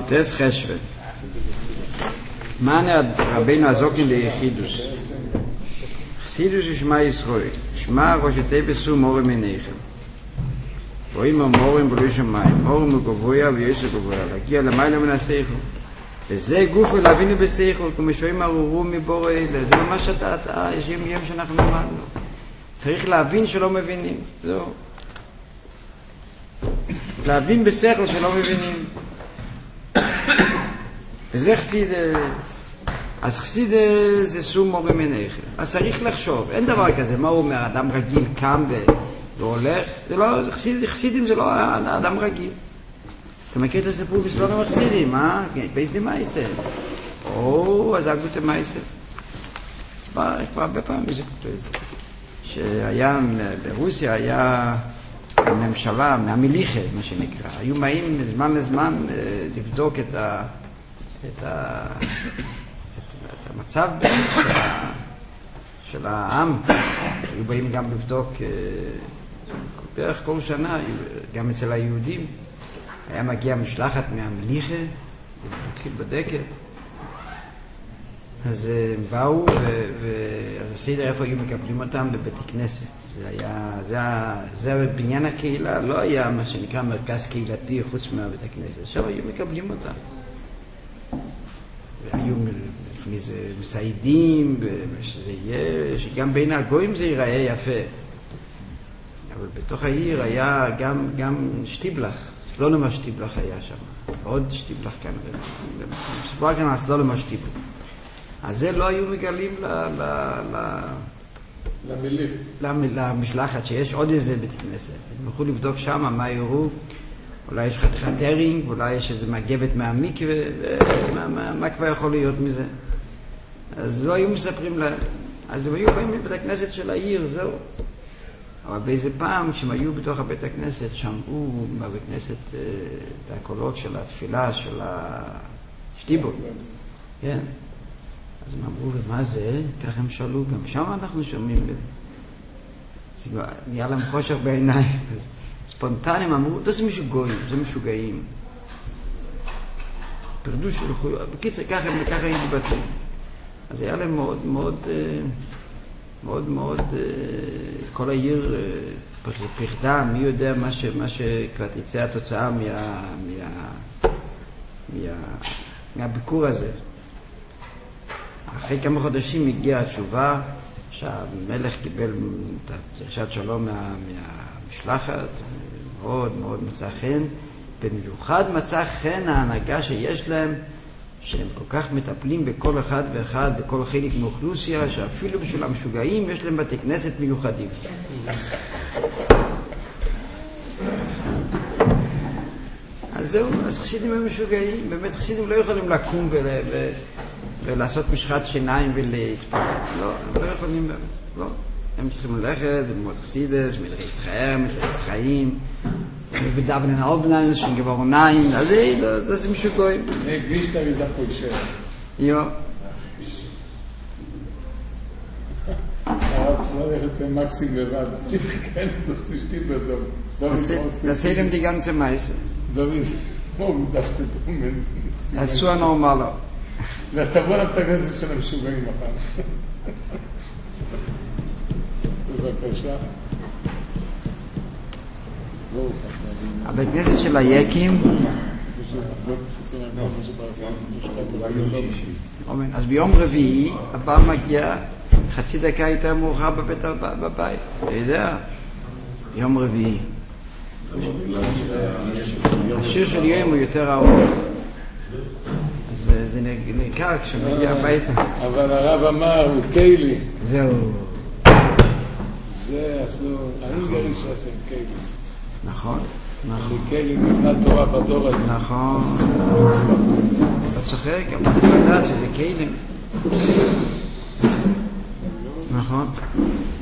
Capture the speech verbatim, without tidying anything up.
טס חשבן. מענה רבינו הזוקין ליחידוס. חסידוס ושמע ישראל. שמע ראש תיבס הוא מורם עיניכם. רואים המורם בלי שמיים. מורם הוא גבוה ויוסף גבוה. להגיע למעלה מן השכל. וזה גוף להבין בשכל. כמו שרואים ארורו מבורא אלה. זה ממש אתה, אתה, יש יום יום שאנחנו למדנו. צריך להבין שלא מבינים. זהו. להבין בשכל שלא מבינים. וזה חסידס. אז חסידס זה סום מורם עיניכם. אז צריך לחשוב. אין דבר כזה. מה הוא אומר? אדם רגיל קם והולך. זה לא, חסידים זה לא אדם רגיל. אתה מכיר את הסיפור בסלונים החסידים, אה? בייס די מייסה. או, אז אגות המייסה. אז כבר הרבה פעמים זה כתוב את זה. שהיה, ברוסיה היה הממשלה, מהמליכה, מה שנקרא. היו באים זמן לזמן לבדוק את ה... את ה... את המצב של, ה... של העם. היו באים גם לבדוק בערך כל שנה, גם אצל היהודים. היה מגיע משלחת מהמליכה, התחיל בדקת. אז הם באו, והסדר איפה היו מקבלים אותם? בבית כנסת. זה היה, זה היה, זה היה בבניין הקהילה, לא היה מה שנקרא מרכז קהילתי חוץ מהבית הכנסת. עכשיו היו מקבלים אותם. והיו לפני זה מסעידים, שזה יהיה, שגם בין הגויים זה ייראה יפה. אבל בתוך העיר היה גם, גם שטיבלח. סלולם השטיבלח היה שם. עוד שטיבלח כאן. מספר כאן הסלולם השטיבלח. אז זה לא היו מגלים ל... ל... ל... למילים. למשלחת שיש עוד איזה בית כנסת. הם יכולו לבדוק שם מה יראו. אולי יש חתיכת הרינג, אולי יש איזה מגבת מהמקווה, מה, מה, מה כבר יכול להיות מזה? אז לא היו מספרים להם. אז הם היו באים מבית הכנסת של העיר, זהו. אבל באיזה פעם, כשהם היו בתוך הבית הכנסת, שמעו בבית כנסת את הקולות של התפילה, של השטיבול. כן. אז הם אמרו, ומה זה? ככה הם שאלו, גם שם אנחנו שומעים. נהיה להם חושך בעיניים. אז ספונטנים אמרו, זה משוגעים, זה משוגעים. פרדו שלחו, בקיצר, ככה הם התבטאו. אז היה להם מאוד, מאוד, מאוד, מאוד, כל העיר פחדה, מי יודע מה ש, מה שכבר תצא התוצאה מה, מה, מה, מהביקור הזה. אחרי כמה חודשים הגיעה התשובה שהמלך קיבל את דרישת שלום מה, מהמשלחת, מאוד מאוד מצא חן. במיוחד מצא חן ההנהגה שיש להם, שהם כל כך מטפלים בכל אחד ואחד, בכל חלק מאוכלוסיה, שאפילו בשביל המשוגעים יש להם בתי כנסת מיוחדים. אז זהו, אז חסידים הם משוגעים. באמת חסידים לא יכולים לקום ול... ו... ולעשות משחת שיניים ולהתפלל. לא, הם לא יכולים, לא. הם צריכים ללכת, ללמוד חסידס, מלריץ חיים, מלריץ חיים, ובדאבנן אלבנאינס, schon geboren nein, also das ist משוגעים. Nee, Glichter ist Apoischer. Ja. Er hat zwar lechert bei Maxim לבד. Ich kenne das nicht immer so. Erzähl ihm die ganze Meise. David, warum darfst du tun? Das ist so ein normaler. תבוא להם את הכנסת של המשוגעים מחר. בבקשה. הבית כנסת של היקים, אז ביום רביעי הבא מגיע חצי דקה יותר מאוחר בבית, אתה יודע, יום רביעי. השיר של יום הוא יותר ארוך. זה נקר כשמגיע הביתה. אבל הרב אמר, הוא קיילי. זהו. זה אסור, אני גרים שעשם קיילי. נכון, נכון. קיילי נבנה תורה בדור הזה. נכון. לא צוחק, אבל צריך לדעת שזה קיילים. נכון.